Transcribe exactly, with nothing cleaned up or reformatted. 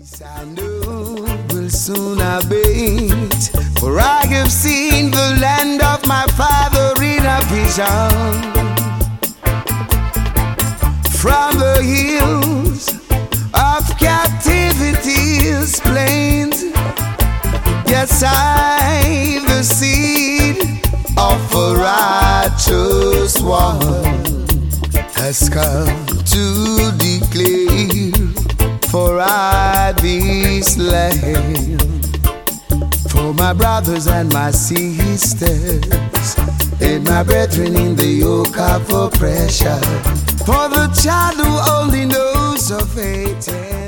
Peace I know will soon abate, for I have seen the land of my father in a vision. From the hills of captivity's plains, yes, I'm the seed of a righteous one, has come to declare for I this land, for my brothers and my sisters, and my brethren in the yoke of oppression, for the child who only knows of hating.